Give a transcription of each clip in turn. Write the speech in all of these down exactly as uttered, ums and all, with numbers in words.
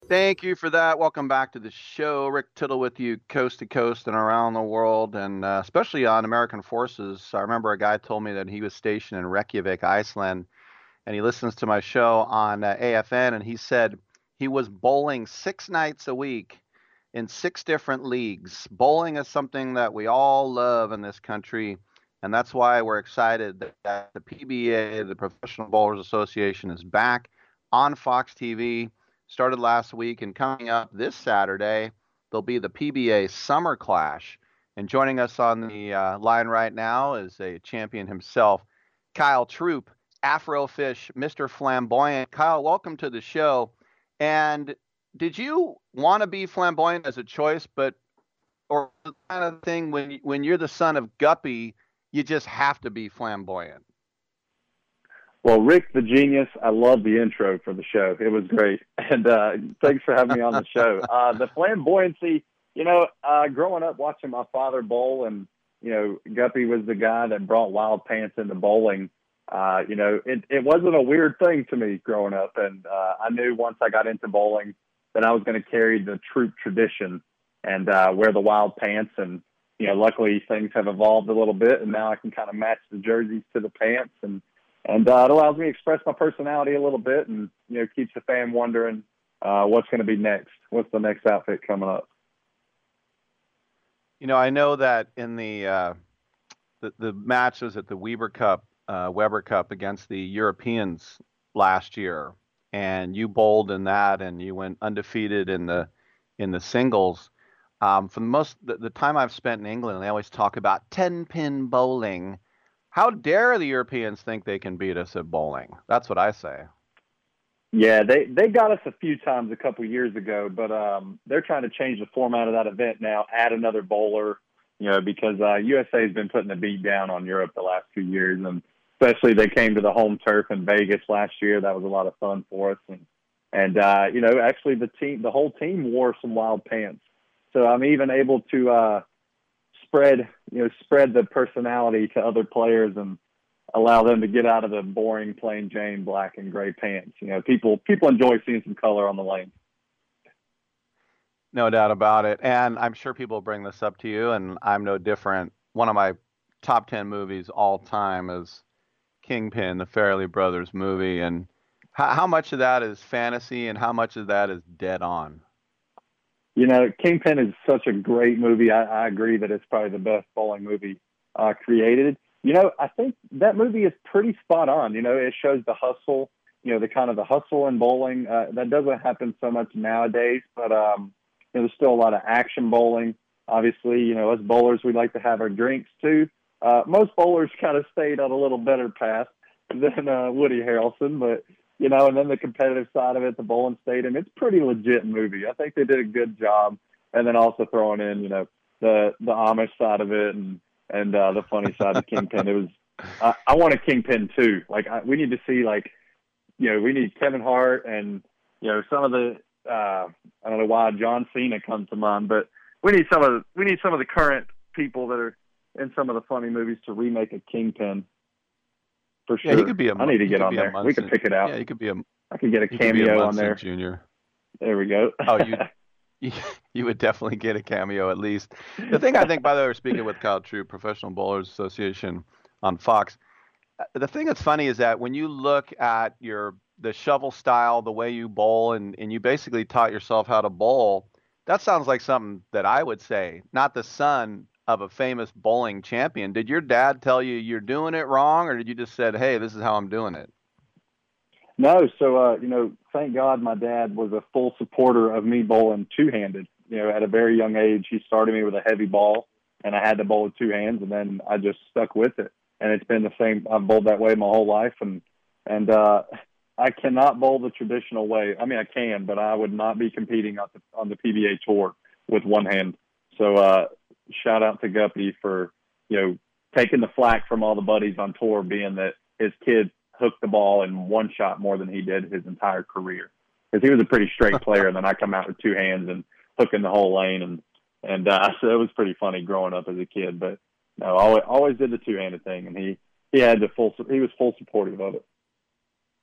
Thank you for that. Welcome back to the show. Rick Tittle with you, coast to coast and around the world, and uh, especially on American forces. I remember a guy told me that he was stationed in Reykjavik, Iceland, and he listens to my show on uh, A F N, and he said he was bowling six nights a week in six different leagues. Bowling is something that we all love in this country, and that's why we're excited that the P B A, the Professional Bowlers Association, is back on Fox T V. Started last week, and coming up this Saturday, there'll be the P B A Summer Clash. And joining us on the uh, line right now is a champion himself, Kyle Troop, Afrofish, Mister Flamboyant. Kyle, welcome to the show. And did you want to be flamboyant as a choice, but or the kind of thing when when you're the son of Guppy, you just have to be flamboyant? Well, Rick the Genius, I love the intro for the show. It was great. And uh, thanks for having me on the show. Uh, the flamboyancy, you know, uh, growing up watching my father bowl, and, you know, Guppy was the guy that brought Wild Pants into bowling. Uh, you know, it, it wasn't a weird thing to me growing up. And uh, I knew once I got into bowling that I was going to carry the troop tradition and uh, wear the Wild Pants. And, you know, luckily things have evolved a little bit, and now I can kind of match the jerseys to the pants. And And uh, it allows me to express my personality a little bit, and, you know, keeps the fan wondering uh, what's going to be next. What's the next outfit coming up? You know, I know that in the uh, the, the match was at the Weber Cup, uh, Weber Cup against the Europeans last year, and you bowled in that, and you went undefeated in the in the singles. Um, for the most the, the time I've spent in England, they always talk about ten pin bowling. How dare the Europeans think they can beat us at bowling? That's what I say. Yeah, they, they got us a few times a couple years ago, but um, they're trying to change the format of that event now, add another bowler, you know, because uh, U S A has been putting the beat down on Europe the last few years, and especially they came to the home turf in Vegas last year. That was a lot of fun for us. And, and uh, you know, actually the team, the whole team wore some Wild Pants. So I'm even able to uh, spread, you know, spread the personality to other players and allow them to get out of the boring plain Jane black and gray pants. You know, people people enjoy seeing some color on the lane. No doubt about it. And I'm sure people bring this up to you, and I'm no different. One of my top ten movies all time is Kingpin, the Farrelly Brothers movie. And how, how much of that is fantasy and how much of that is dead on? You know, Kingpin is such a great movie. I, I agree that it's probably the best bowling movie uh, created. You know, I think that movie is pretty spot on. You know, it shows the hustle, you know, the kind of the hustle in bowling. Uh, that doesn't happen so much nowadays, but um, you know, there's still a lot of action bowling. Obviously, you know, as bowlers, we like to have our drinks too. Uh, most bowlers kind of stayed on a little better path than uh, Woody Harrelson, but, you know, and then the competitive side of it, the bowling stadium, it's a pretty legit movie. I think they did a good job. And then also throwing in, you know, the, the Amish side of it and, and uh, the funny side of Kingpin. It was, uh, I want a Kingpin too. Like, I, we need to see, like, you know, we need Kevin Hart and, you know, some of the, uh, I don't know why John Cena comes to mind, but we need some of, we need some of the current people that are in some of the funny movies to remake a Kingpin. For sure. Yeah, he could be a. I need to get on there. We could pick it out. Yeah, he could be a. I could get a cameo on there. Junior. There we go. Oh, you, you, you would definitely get a cameo at least. The thing I think, by the way, we're speaking with Kyle Troop, Professional Bowlers Association on Fox. The thing that's funny is that when you look at your the shovel style, the way you bowl, and and you basically taught yourself how to bowl, that sounds like something that I would say, not the son of a famous bowling champion. Did your dad tell you you're doing it wrong, or did you just said, hey, this is how I'm doing it? No. So, uh, you know, thank God my dad was a full supporter of me bowling two-handed. You know, at a very young age, he started me with a heavy ball, and I had to bowl with two hands, and then I just stuck with it. And it's been the same. I've bowled that way my whole life, and, and uh, I cannot bowl the traditional way. I mean, I can, but I would not be competing on the, on the P B A tour with one hand. So, uh, shout out to Guppy for, you know, taking the flack from all the buddies on tour, being that his kid hooked the ball in one shot more than he did his entire career. Because he was a pretty straight player, and then I come out with two hands and hooking the whole lane, and and uh, so it was pretty funny growing up as a kid. But no, always, always did the two-handed thing, and he he had the full he was full supportive of it.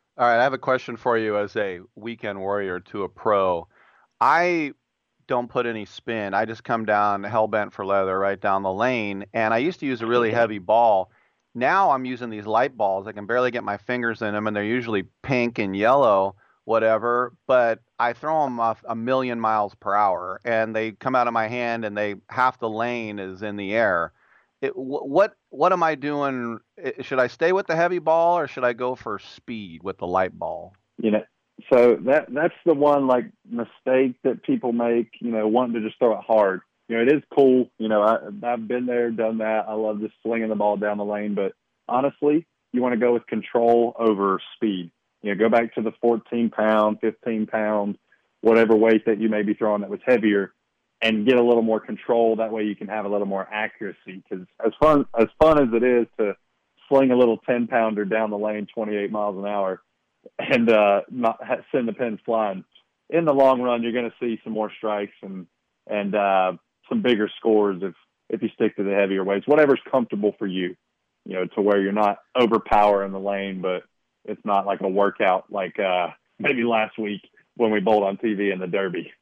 All right, I have a question for you as a weekend warrior to a pro. I don't put any spin. I just come down hell bent for leather right down the lane. And I used to use a really heavy ball. Now I'm using these light balls. I can barely get my fingers in them, and they're usually pink and yellow, whatever. But I throw them off a million miles per hour, and they come out of my hand, and they half the lane is in the air. It, wh- what what am I doing? I- Should I stay with the heavy ball, or should I go for speed with the light ball? You know, so that that's the one like mistake that people make. You know, wanting to just throw it hard. You know, it is cool. You know, I, I've been there, done that. I love just slinging the ball down the lane. But honestly, you want to go with control over speed. You know, go back to the fourteen pound, fifteen pound, whatever weight that you may be throwing that was heavier, and get a little more control. That way, you can have a little more accuracy. Because as fun as fun as it is to sling a little ten pounder down the lane, twenty-eight miles an hour, and uh, not send the pins flying. In the long run, you're going to see some more strikes and and uh, some bigger scores if if you stick to the heavier weights. Whatever's comfortable for you, you know, to where you're not overpowering the lane, but it's not like a workout like uh, maybe last week when we bowled on T V in the Derby.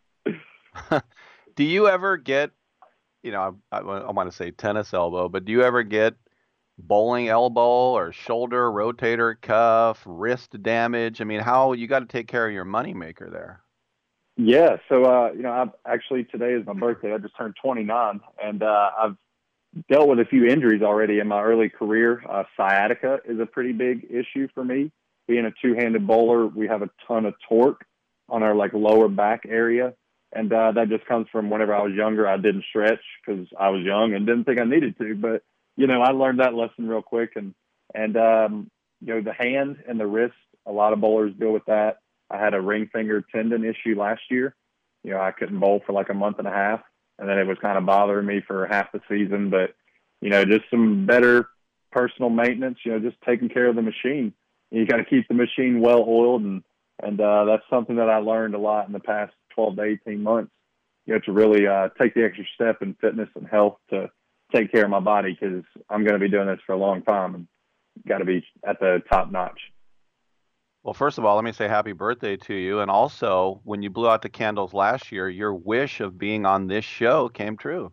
Do you ever get, you know, I, I want to say tennis elbow, but do you ever get bowling elbow or shoulder, rotator cuff, wrist damage? I mean, how you got to take care of your moneymaker there. Yeah, so uh, you know, I've actually today is my birthday. I just turned twenty-nine, and uh, I've dealt with a few injuries already in my early career. Uh, sciatica is a pretty big issue for me. Being a two-handed bowler, we have a ton of torque on our like lower back area, and uh, that just comes from whenever I was younger, I didn't stretch because I was young and didn't think I needed to. But you know, I learned that lesson real quick, and and um, you know, the hand and the wrist. A lot of bowlers deal with that. I had a ring finger tendon issue last year. You know, I couldn't bowl for like a month and a half, and then it was kind of bothering me for half the season. But you know, just some better personal maintenance. You know, just taking care of the machine. You got to keep the machine well oiled, and and uh, that's something that I learned a lot in the past twelve to eighteen months. You know, to really uh, take the extra step in fitness and health to take care of my body because I'm going to be doing this for a long time and got to be at the top notch. Well, first of all, let me say happy birthday to you. And also, when you blew out the candles last year, your wish of being on this show came true.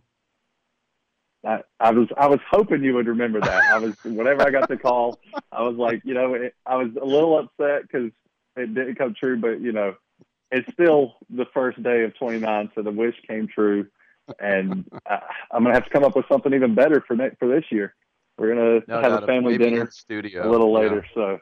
I, I was I was hoping you would remember that. I was whenever I got the call, I was like, you know, it, I was a little upset because it didn't come true, but you know, it's still the first day of twenty-nine, so the wish came true, and I, I'm gonna have to come up with something even better for next for this year. We're gonna No have a doubt. family Maybe in dinner a studio. little Yeah. later, so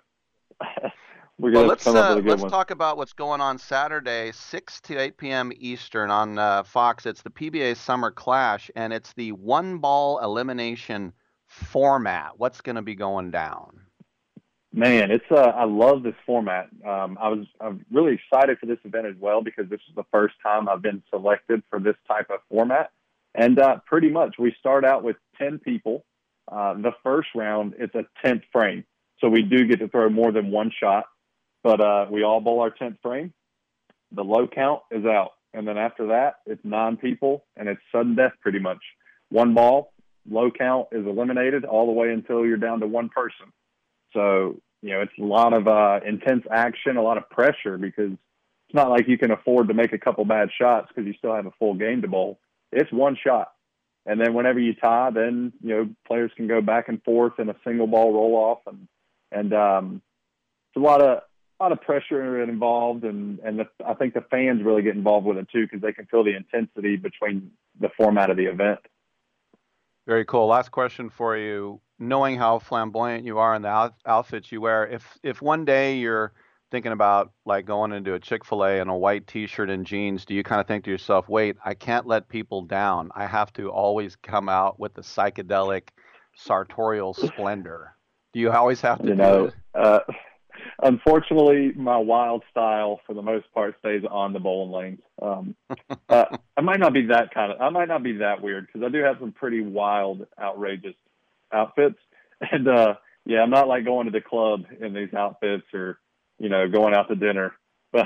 we're Well, gonna have to let's come up uh, with a good let's one. talk about what's going on Saturday, six to eight p m. Eastern on uh, Fox. It's the P B A Summer Clash, and it's the one ball elimination format. What's going to be going down? Man, it's uh, I love this format. Um, I was I'm really excited for this event as well because this is the first time I've been selected for this type of format. And uh, pretty much we start out with ten people. Uh, the first round, it's a tenth frame. So we do get to throw more than one shot, but uh, we all bowl our tenth frame. The low count is out. And then after that, it's nine people and it's sudden death pretty much. One ball, low count is eliminated all the way until you're down to one person. So, you know, it's a lot of uh, intense action, a lot of pressure because it's not like you can afford to make a couple bad shots because you still have a full game to bowl. It's one shot. And then whenever you tie, then, you know, players can go back and forth in a single ball roll off. And, and um, it's a lot of, a lot of pressure involved. And, and the, I think the fans really get involved with it too because they can feel the intensity between the format of the event. Very cool. Last question for you. Knowing how flamboyant you are in the out outfits you wear, if if one day you're thinking about like going into a Chick-fil-A in a white t-shirt and jeans, do you kind of think to yourself, wait, I can't let people down. I have to always come out with the psychedelic sartorial splendor. Do you always have to You do know, it? uh, unfortunately, my wild style for the most part stays on the bowling lanes. Um, uh, I might not be that kind of. I might not be that weird because I do have some pretty wild, outrageous outfits. And uh, yeah, I'm not like going to the club in these outfits or you know going out to dinner. But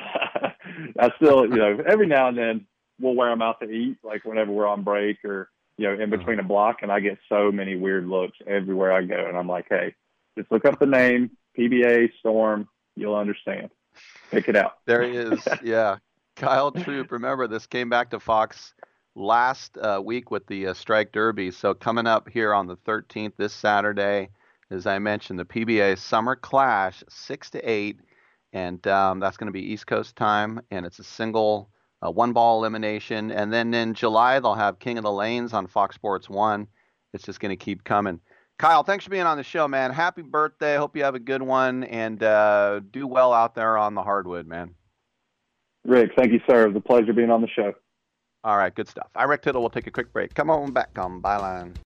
I still, you know, every now and then we'll wear them out to eat, like whenever we're on break or you know in Uh-huh. between a block. And I get so many weird looks everywhere I go, and I'm like, hey, just look up the name P B A Storm. you'll understand. Pick it out. There he is. Yeah. Kyle Troup. Remember, this came back to Fox last uh, week with the uh, Strike Derby. So coming up here on the thirteenth, this Saturday, as I mentioned, the P B A Summer Clash, six to eight. And um, that's going to be East Coast time. And it's a single uh, one-ball elimination. And then in July, they'll have King of the Lanes on Fox Sports one. It's just going to keep coming. Kyle, thanks for being on the show, man. Happy birthday. Hope you have a good one. And uh, do well out there on the hardwood, man. Rick, thank you, sir. It was a pleasure being on the show. All right, good stuff. I'm Rick Tittle. We'll take a quick break. Come on back on Byline.